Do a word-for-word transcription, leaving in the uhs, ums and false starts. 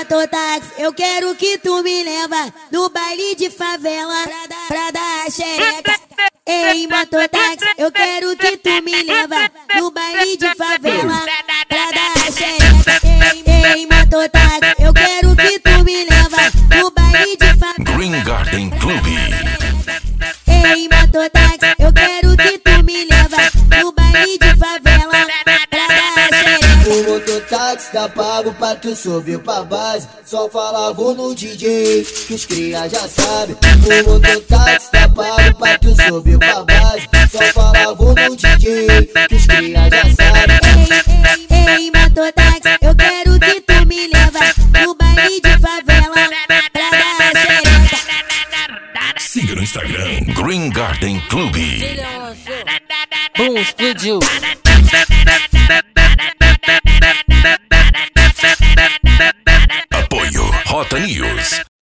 mototáxi, eu quero que tu me leva no baile de favela pra dar, pra dar a xereca. Ei, mototáxi, eu quero que tu me leva no baile de favela pra dar a xereca. Ei, ei, mototáxi, eu quero que tu me leva no baile de favela. Green Garden Club. Ei, mototáxi, eu quero que tu me leva no baile de favela pra dar a xereca. O mototáxi tá pago pra tu subir pra base. Só fala vou no D J, que os cria já sabe. O mototáxi tá pago pra tu subir pra base. Só fala vou no D J, que os cria já sabe. Ei, ei, ei, mototáxi, eu quero que tu me leva no baile de favela pra dar a xereca. Siga no Instagram Green Garden Club. Boom, explodiu. Apoio Rota News.